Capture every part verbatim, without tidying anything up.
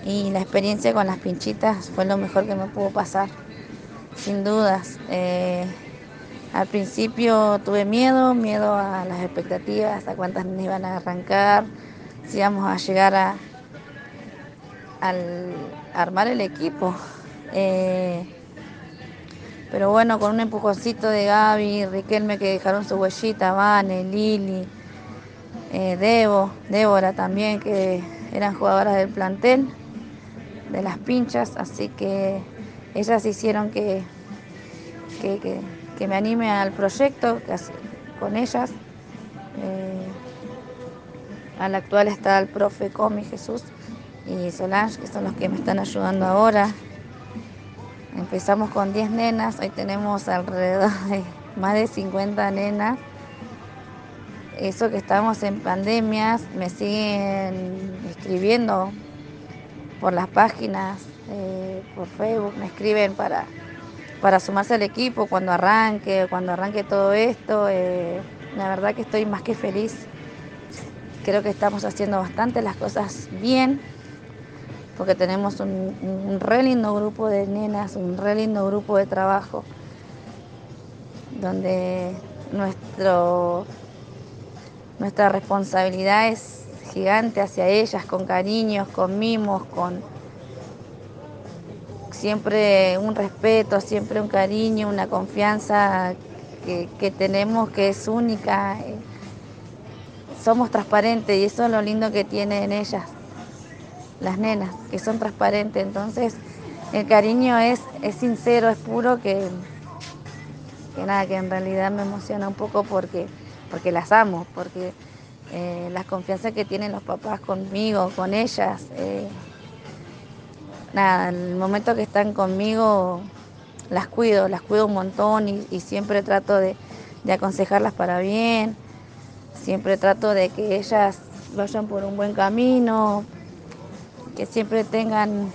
y la experiencia con las pinchitas fue lo mejor que me pudo pasar, sin dudas. Eh, al principio tuve miedo, miedo a las expectativas, a cuántas nenas iban a arrancar, si íbamos a llegar a, al armar el equipo. Eh, pero bueno, con un empujoncito de Gaby, Riquelme, que dejaron su huellita, Vane, Lili, eh, Debo, Débora también, que eran jugadoras del plantel, de las pinchas, así que ellas hicieron que, que, que, que me anime al proyecto que hace, con ellas. Eh, al actual está el profe Comi Jesús y Solange, que son los que me están ayudando ahora. Empezamos con diez nenas, hoy tenemos alrededor de más de cincuenta nenas. Eso que estamos en pandemias, me siguen escribiendo por las páginas, eh, por Facebook, me escriben para, para sumarse al equipo cuando arranque, cuando arranque todo esto. Eh, la verdad que estoy más que feliz. Creo que estamos haciendo bastante las cosas bien, porque tenemos un, un re lindo grupo de nenas, un re lindo grupo de trabajo, donde nuestro, nuestra responsabilidad es gigante hacia ellas, con cariños, con mimos, con siempre un respeto, siempre un cariño, una confianza que, que tenemos que es única. Somos transparentes y eso es lo lindo que tienen ellas, las nenas, que son transparentes. Entonces el cariño es, es sincero, es puro, que, que nada, que en realidad me emociona un poco porque, porque las amo, porque eh, la confianza que tienen los papás conmigo, con ellas, eh, nada, el momento que están conmigo las cuido, las cuido un montón y, y siempre trato de, de aconsejarlas para bien, siempre trato de que ellas vayan por un buen camino, que siempre tengan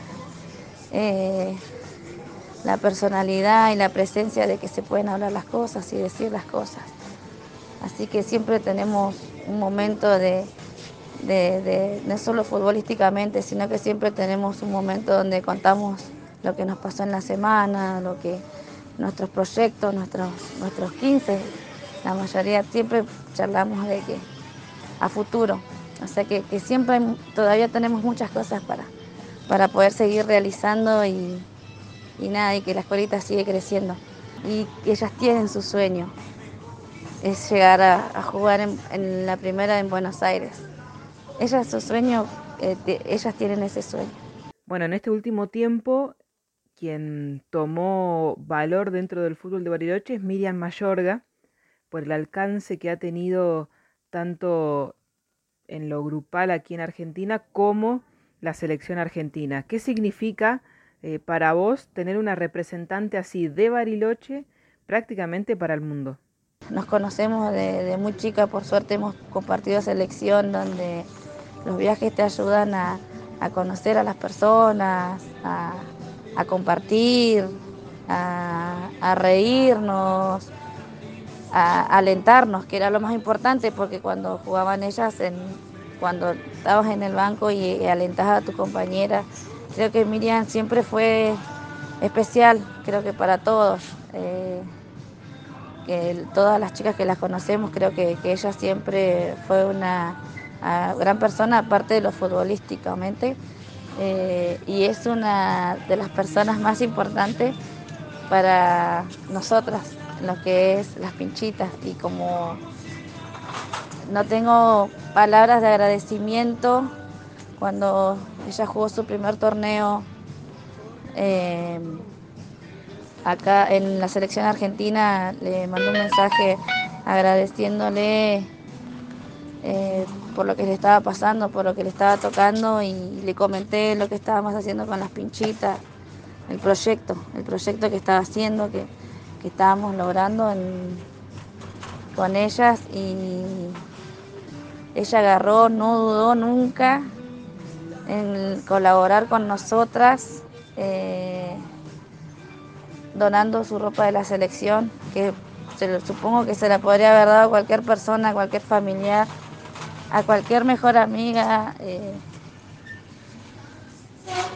eh, la personalidad y la presencia de que se pueden hablar las cosas y decir las cosas. Así que siempre tenemos un momento de, de, de no solo futbolísticamente, sino que siempre tenemos un momento donde contamos lo que nos pasó en la semana, lo que nuestros proyectos, nuestros, nuestros quince, la mayoría siempre charlamos de que a futuro. O sea que, que siempre hay, todavía tenemos muchas cosas para, para poder seguir realizando y, y nada, y que la escuelita sigue creciendo. Y que ellas tienen su sueño, es llegar a, a jugar en, en la primera en Buenos Aires. Ellas su sueño, eh, de, ellas tienen ese sueño. Bueno, en este último tiempo, quien tomó valor dentro del fútbol de Bariloche es Miriam Mayorga, por el alcance que ha tenido tanto en lo grupal aquí en Argentina como la selección argentina. ¿Qué significa eh, para vos tener una representante así de Bariloche prácticamente para el mundo? Nos conocemos de, de muy chica, por suerte hemos compartido selección donde los viajes te ayudan a, a conocer a las personas, a, a compartir, a, a reírnos, a, a alentarnos, que era lo más importante, porque cuando jugaban ellas, en, cuando estabas en el banco y, y alentabas a tu compañera, creo que Miriam siempre fue especial, creo que para todos. Eh, que todas las chicas que las conocemos, creo que, que ella siempre fue una uh, gran persona, aparte de lo futbolísticamente, eh, y es una de las personas más importantes para nosotras, lo que es las pinchitas, y como no tengo palabras de agradecimiento, cuando ella jugó su primer torneo eh, acá en la selección argentina, le mandó un mensaje agradeciéndole eh, por lo que le estaba pasando, por lo que le estaba tocando, y le comenté lo que estábamos haciendo con las pinchitas, el proyecto, el proyecto que estaba haciendo, que, que estábamos logrando en, con ellas, y ella agarró, no dudó nunca en colaborar con nosotras, eh, donando su ropa de la selección, que se lo, supongo que se la podría haber dado a cualquier persona, a cualquier familiar, a cualquier mejor amiga. Eh,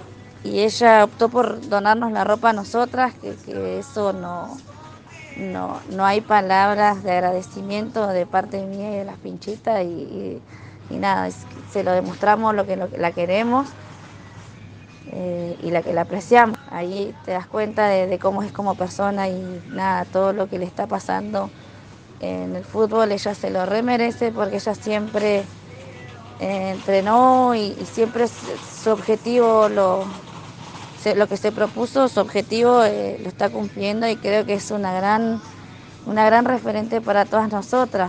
y ella optó por donarnos la ropa a nosotras, que, que eso no, no, no hay palabras de agradecimiento de parte mía y de las pinchitas, y, y, y nada, es, se lo demostramos lo que lo, la queremos eh, y la que la apreciamos. Ahí te das cuenta de, de cómo es como persona, y nada, todo lo que le está pasando en el fútbol, ella se lo remerece, porque ella siempre eh, entrenó y, y siempre su objetivo lo... lo que se propuso, su objetivo eh, lo está cumpliendo, y creo que es una gran, una gran referente para todas nosotras.